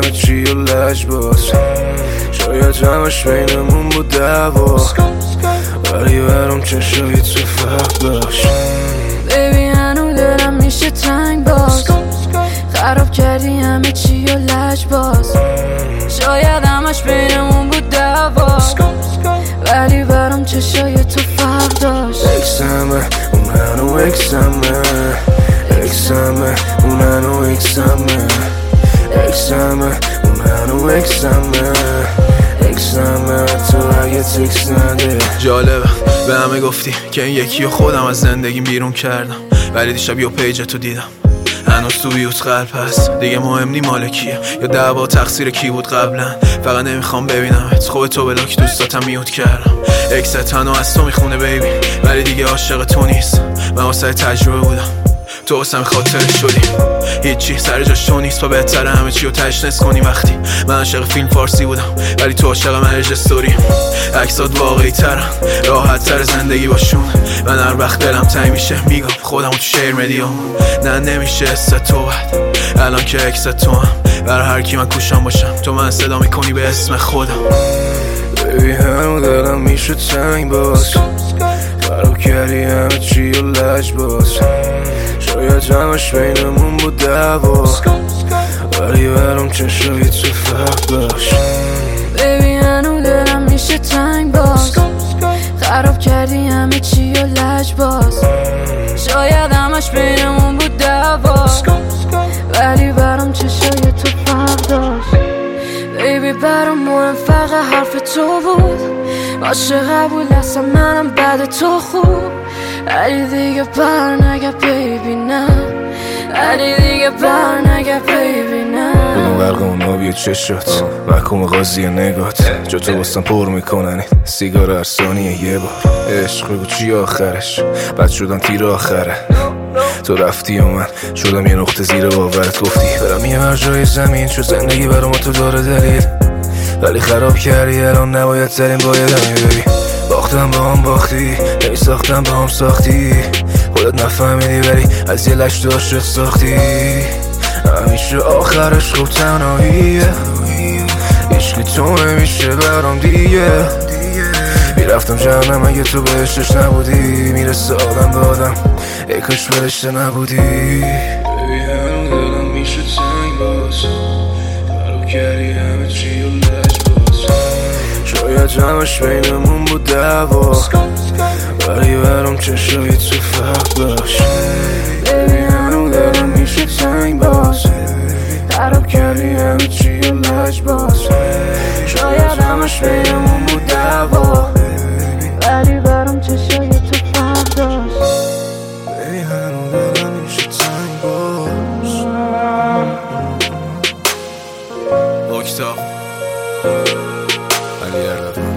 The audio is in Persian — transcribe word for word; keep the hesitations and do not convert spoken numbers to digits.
همه چی و لج باز. شاید همش بینمون بود دعوا، ولی برام چشای تو فرق داشت. بیبی هنو دلم میشه تنگ باز، خراب کردی همه چی و لج باز. شاید همش بینمون بود دعوا، ولی برام چشای تو فرق داشت. اکسمه اون هنو اکسمه، اکسمه اون هنو اکسمه، اکسمه اون هنو اکسمه، اکسمه تو اگه تکس نده. جالبه به همه گفتی که این یکی و خودم از زندگیم بیرون کردم، ولی دیشب یه پیج تو دیدم هنوز تو بیوت قلب هست. دیگه مهم نی مال کیه یا دعوا تقصیر کی بود قبلا، فقط نمیخوام ببینمت. خوب تو بلاک دوستاتم میوت کردم. اکست تنها از تو میخونه بیبی، ولی دیگه عاشق تو نیست. من واسه تجربه بودم، تو واسم خاطر شدی. هیچی سر جاش تو نیست، با بهتره همه چی رو تشنس کنی. وقتی من عاشق فیلم فارسی بودم، ولی تو عاشق مرج استوری. عکسات واقعی ترن، راحت تر زندگی باشون. من هر وقت دلم تنگ میشه میگم خودم تو شیر مدیام. نه نمیشه است تو بد الان که اکس تو هم، برای هر کی من کوشم باشم تو من صدا میکنی به اسم خودم. بیبی هنو دلم میشه تنگ باز، خراب کردی همه چی و لج باز. شاید همش بینمون بود دعوا، ولی برام چشای تو فرق داشت. بیبی هنو دلم میشه تنگ باز، خراب کردی همه چی و لج باز. شاید همش بینمون بود دعوا، ولی برام چشای تو فرق داشت. بیبی برام مهم فقط حرف تو بود، باشه قبول هستم منم بعد تو خوب. ولی دیگه بر نگه بیبی نه، ولی دیگه بر نگه بیبی نه. بدون برق اون آبی چشات محکوم قاضی نگات، جا تو باستم پر میکنن سیگار هر ثانیه یه بار. عشق بگو چی آخرش، بد شدم تیر آخره. تو رفتی و من شدم یه نقطه زیر باورت. گفتی برم یه هر جای زمین، چون زندگی برام تو داره دلیل، ولی خراب کردی الان نباید ترین باید همی ببین. باختم با هم باختی، نمی ساختم با هم ساختی. خودت نفهمیدی ولی از یه لش داشت ساختی. همیشه آخرش خوب تنهاییه، عشقی تو نمیشه برام دیگه. میرفتم جهنم اگه تو بهشتش نبودی، میرسه آدم به آدم ای کاش برشته نبودی. بیبی هنو دلم میشه تنگ باز، خراب کردی همه چی و لج باز. شاید همش بینمون بود دعوا، ولی برام چشای تو فرق داشت. بیبی هنو دلم میشه تنگ باز، خراب کردی همه چی و لج باز. شاید همش بینمون بود دعوا، ولی برام چشای تو فرق داشت. بیبی هنو دلم میشه تنگ باز. اکتاف علی اردلان